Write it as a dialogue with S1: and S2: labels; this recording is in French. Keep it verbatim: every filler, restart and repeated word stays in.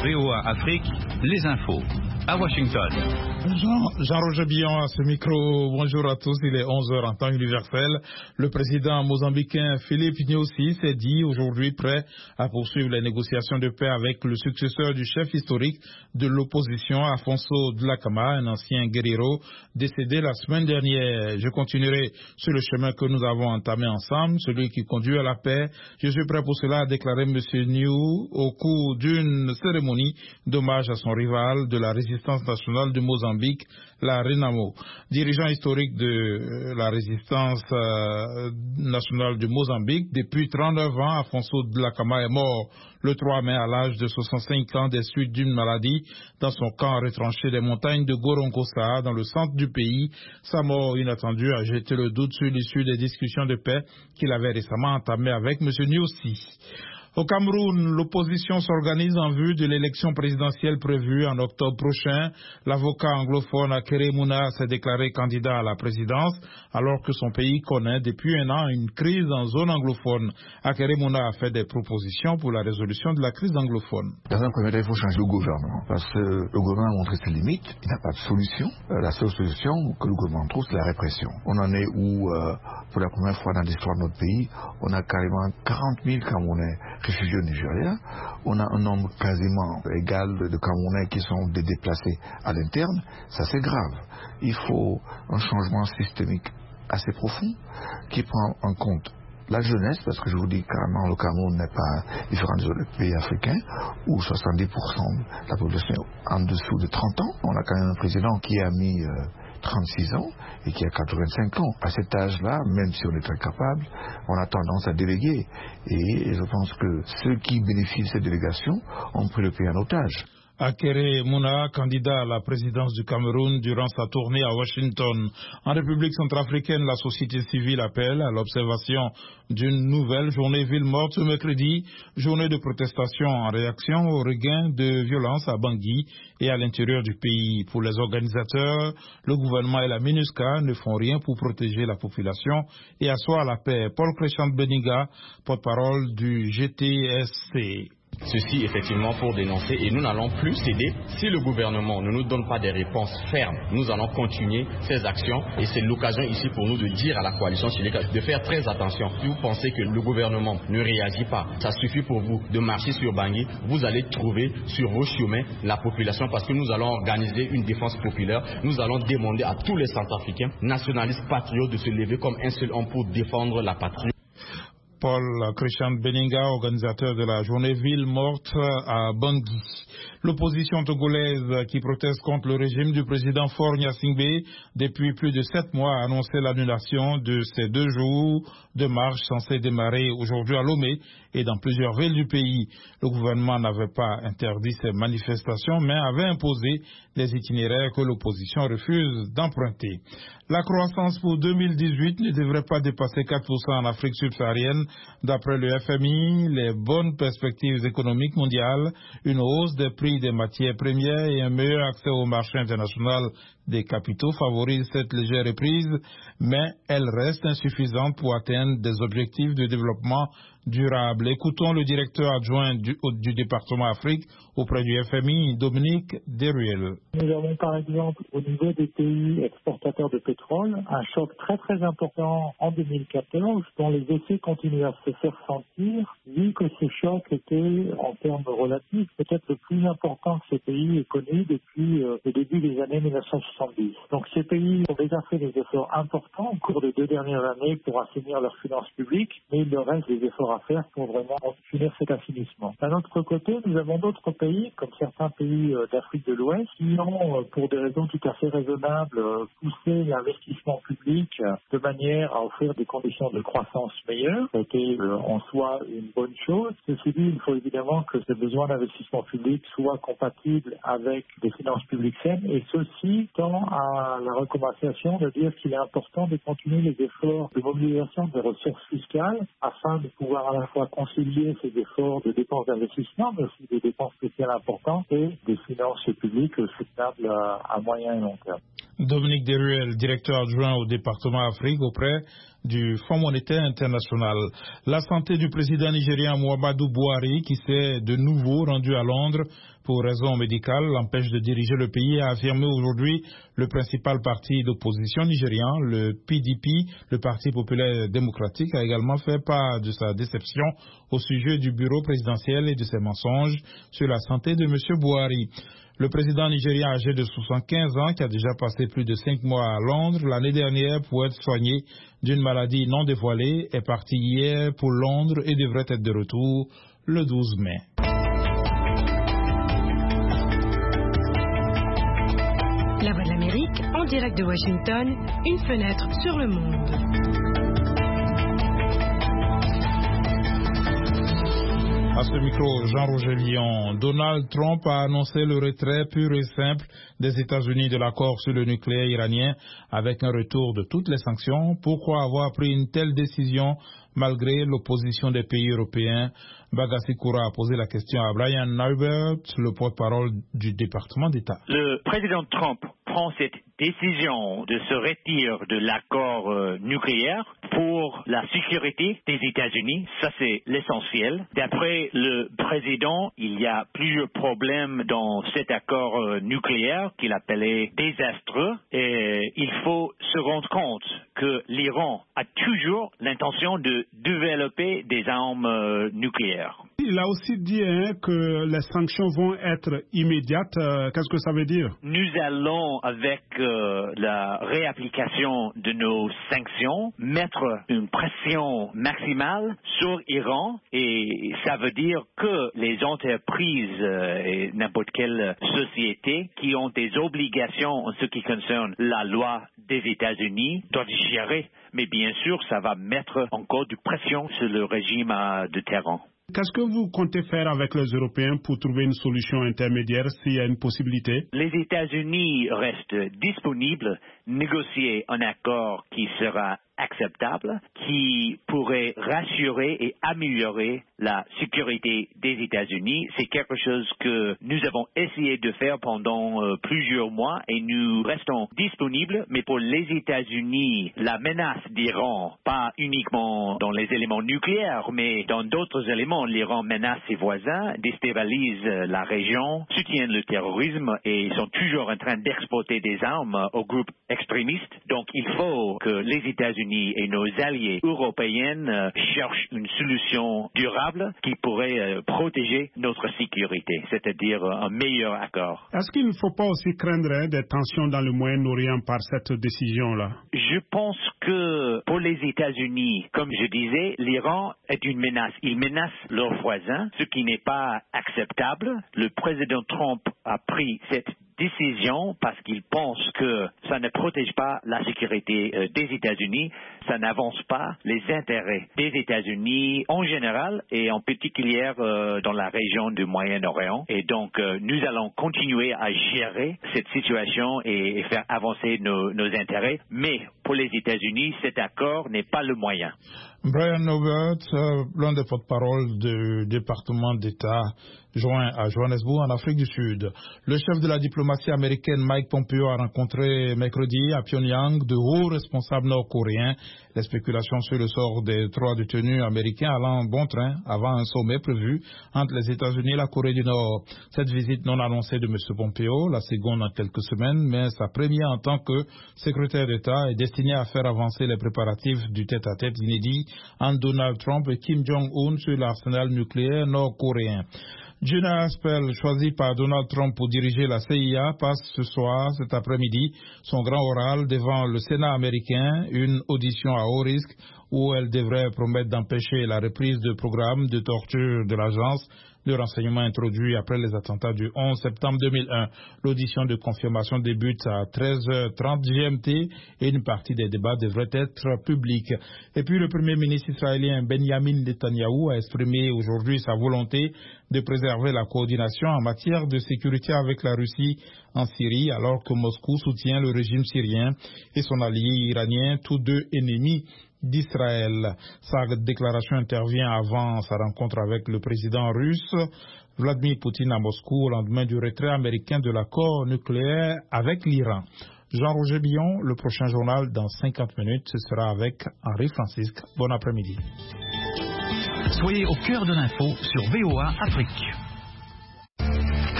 S1: V O A Afrique, les infos. À Washington.
S2: Jean, Jean-Roger Billon à ce micro. Bonjour à tous, il est onze heures en temps universel. Le président mozambicain Philippe Nyusi s'est dit aujourd'hui prêt à poursuivre les négociations de paix avec le successeur du chef historique de l'opposition, Afonso Dhlakama, un ancien guerriero décédé la semaine dernière. Je continuerai sur le chemin que nous avons entamé ensemble, celui qui conduit à la paix. Je suis prêt pour cela, a déclaré M. Niu au cours d'une cérémonie d'hommage à son rival de la résistance nationale du Mozambique, la Renamo. Dirigeant historique de la résistance euh, nationale du Mozambique, depuis trente-neuf ans, Afonso Dhlakama est mort le trois mai à l'âge de soixante-cinq ans des suites d'une maladie dans son camp retranché des montagnes de Gorongosa dans le centre du pays. Sa mort inattendue a jeté le doute sur l'issue des discussions de paix qu'il avait récemment entamées avec M. Nyusi. Au Cameroun, l'opposition s'organise en vue de l'élection présidentielle prévue en octobre prochain. L'avocat anglophone Akere Mouna s'est déclaré candidat à la présidence alors que son pays connaît depuis un an une crise en zone anglophone. Akere Mouna a fait des propositions pour la résolution de la crise anglophone.
S3: Dans un premier temps, il faut changer le gouvernement parce que le gouvernement a montré ses limites. Il n'a pas de solution. La seule solution que le gouvernement trouve, c'est la répression. On en est où, euh, pour la première fois dans l'histoire de notre pays, on a carrément quarante mille Camerounais réfugiés au Nigeria. On a un nombre quasiment égal de Camerounais qui sont des déplacés à l'interne. Ça, c'est grave. Il faut un changement systémique assez profond qui prend en compte la jeunesse, parce que je vous dis carrément, le Cameroun n'est pas différent des autres pays africains, où soixante-dix pour cent de la population est en dessous de trente ans. On a quand même un président qui a mis euh, trente-six ans et qui a quatre-vingt-cinq ans. À cet âge-là, même si on est incapable, on a tendance à déléguer. Et je pense que ceux qui bénéficient de cette délégation ont pris le pays en otage.
S2: Akere Mouna, candidat à la présidence du Cameroun durant sa tournée à Washington. En République centrafricaine, la société civile appelle à l'observation d'une nouvelle journée ville morte ce mercredi, journée de protestation en réaction au regain de violence à Bangui et à l'intérieur du pays. Pour les organisateurs, le gouvernement et la MINUSCA ne font rien pour protéger la population et asseoir la paix. Paul Créchant Beniga, porte-parole du G T S C.
S4: Ceci effectivement pour dénoncer et nous n'allons plus céder. Si le gouvernement ne nous donne pas des réponses fermes, nous allons continuer ces actions et c'est l'occasion ici pour nous de dire à la coalition de faire très attention. Si vous pensez que le gouvernement ne réagit pas, ça suffit pour vous de marcher sur Bangui, vous allez trouver sur vos chemins la population parce que nous allons organiser une défense populaire. Nous allons demander à tous les Centrafricains nationalistes patriotes de se lever comme un seul homme pour défendre la patrie.
S2: Paul Christian Beninga, organisateur de la journée ville morte à Bangui. L'opposition togolaise qui proteste contre le régime du président Faure Gnassingbé depuis plus de sept mois a annoncé l'annulation de ces deux jours de marche censés démarrer aujourd'hui à Lomé et dans plusieurs villes du pays. Le gouvernement n'avait pas interdit ces manifestations mais avait imposé les itinéraires que l'opposition refuse d'emprunter. La croissance pour deux mille dix-huit ne devrait pas dépasser quatre pour cent en Afrique subsaharienne. D'après le F M I, les bonnes perspectives économiques mondiales, une hausse des prix des matières premières et un meilleur accès au marché international des capitaux favorisent cette légère reprise, mais elle reste insuffisante pour atteindre des objectifs de développement durable. Écoutons le directeur adjoint du, du département Afrique auprès du F M I, Dominique Deruel.
S5: Nous avons par exemple au niveau des pays exportateurs de pétrole un choc très très important en deux mille quatorze dont les effets continuent à se faire sentir vu que ce choc était en termes relatifs peut-être le plus important que ces pays aient connu depuis euh, le début des années mille neuf cent soixante-dix. Donc ces pays ont déjà fait des efforts importants au cours des deux dernières années pour assainir leurs finances publiques, mais il leur reste des efforts à faire pour vraiment finir cet assainissement. D'un autre côté, nous avons d'autres pays, comme certains pays d'Afrique de l'Ouest, qui ont, pour des raisons tout à fait raisonnables, poussé l'investissement public de manière à offrir des conditions de croissance meilleures. C'était en soi une bonne chose. Ceci dit, il faut évidemment que ce besoin d'investissement public soit compatible avec des finances publiques saines, et ceci tend à la recommandation de dire qu'il est important de continuer les efforts de mobilisation des ressources fiscales afin de pouvoir à la fois concilier ces efforts de dépenses d'investissement, mais aussi des dépenses sociales importantes et des finances publiques soutenables à, à moyen et long terme.
S2: Dominique Deruel, directeur adjoint au département Afrique auprès du Fonds monétaire international. La santé du président nigérien Muhammadu Buhari, qui s'est de nouveau rendu à Londres pour raisons médicales, l'empêche de diriger le pays, a affirmé aujourd'hui le principal parti d'opposition nigérien, le P D P, le Parti populaire démocratique, a également fait part de sa déception au sujet du bureau présidentiel et de ses mensonges sur la santé de M. Buhari. Le président nigérien âgé de soixante-quinze ans, qui a déjà passé plus de cinq mois à Londres l'année dernière pour être soigné d'une maladie non dévoilée, est parti hier pour Londres et devrait être de retour le douze mai.
S6: La Voix de l'Amérique, en direct de Washington, une fenêtre sur le monde.
S2: À ce micro, Jean-Roger Lyon. Donald Trump a annoncé le retrait pur et simple des États-Unis de l'accord sur le nucléaire iranien avec un retour de toutes les sanctions. Pourquoi avoir pris une telle décision malgré l'opposition des pays européens? Bagassi Koura a posé la question à Brian Neubert, le porte-parole du département d'État.
S7: Le président Trump prend cette décision de se retirer de l'accord euh, nucléaire pour la sécurité des États-Unis. Ça, c'est l'essentiel. D'après le président, il y a plusieurs problèmes dans cet accord euh, nucléaire qu'il appelait désastreux. Et il faut se rendre compte que l'Iran a toujours l'intention de développer des armes euh, nucléaires.
S8: Il a aussi dit hein, que les sanctions vont être immédiates. Euh, qu'est-ce que ça veut dire?
S7: Nous allons, avec euh, la réapplication de nos sanctions, mettre une pression maximale sur l'Iran, et ça veut dire que les entreprises euh, et n'importe quelle société qui ont des obligations en ce qui concerne la loi des États-Unis doivent gérer. Mais bien sûr, ça va mettre encore de pression sur le régime euh, de Téhéran.
S8: Qu'est-ce que vous comptez faire avec les Européens pour trouver une solution intermédiaire s'il y a une possibilité?
S7: Les États-Unis restent disponibles, négocier un accord qui sera acceptable, qui pourrait rassurer et améliorer la sécurité des États-Unis. C'est quelque chose que nous avons essayé de faire pendant euh, plusieurs mois et nous restons disponibles. Mais pour les États-Unis, la menace d'Iran, pas uniquement dans les éléments nucléaires, mais dans d'autres éléments, l'Iran menace ses voisins, déstabilise la région, soutient le terrorisme et sont toujours en train d'exporter des armes aux groupes extrémistes. Donc il faut que les États-Unis et nos alliés européens euh, cherchent une solution durable qui pourrait euh, protéger notre sécurité, c'est-à-dire euh, un meilleur accord.
S8: Est-ce qu'il ne faut pas aussi craindre hein, des tensions dans le Moyen-Orient par cette décision-là?
S7: Je pense que pour les États-Unis, comme je disais, l'Iran est une menace. Il menace leurs voisins, ce qui n'est pas acceptable. Le président Trump a pris cette décision parce qu'il pense que ça ne protège pas la sécurité euh, des États-Unis, ça n'avance pas les intérêts des États-Unis en général et en particulier euh, dans la région du Moyen-Orient. Et donc, euh, nous allons continuer à gérer cette situation et, et faire avancer nos, nos intérêts. Mais pour les États-Unis, cet accord n'est pas le moyen.
S2: Brian Neubert, euh, l'un des porte-parole du département d'État joint à Johannesburg, en Afrique du Sud. Le chef de la diplomatie américaine, Mike Pompeo, a rencontré mercredi à Pyongyang de hauts responsables nord-coréens. Les spéculations sur le sort des trois détenus américains allant bon train avant un sommet prévu entre les États-Unis et la Corée du Nord. Cette visite non annoncée de M. Pompeo, la seconde en quelques semaines, mais sa première en tant que secrétaire d'État, est destinée à faire avancer les préparatifs du tête-à-tête inédit entre Donald Trump et Kim Jong-un sur l'arsenal nucléaire nord-coréen. Gina Haspel, choisi par Donald Trump pour diriger la C I A, passe ce soir, cet après-midi, son grand oral devant le Sénat américain, une audition à haut risque où elle devrait promettre d'empêcher la reprise de programmes de torture de l'agence de renseignement introduit après les attentats du onze septembre deux mille un. L'audition de confirmation débute à treize heures trente G M T et une partie des débats devrait être publique. Et puis le Premier ministre israélien Benjamin Netanyahou a exprimé aujourd'hui sa volonté de préserver la coordination en matière de sécurité avec la Russie en Syrie, alors que Moscou soutient le régime syrien et son allié iranien, tous deux ennemis d'Israël. Sa déclaration intervient avant sa rencontre avec le président russe Vladimir Poutine à Moscou au lendemain du retrait américain de l'accord nucléaire avec l'Iran. Jean-Roger Billon, le prochain journal dans cinquante minutes, ce sera avec Henri Francisque. Bon après-midi.
S1: Soyez au cœur de l'info sur V O A Afrique.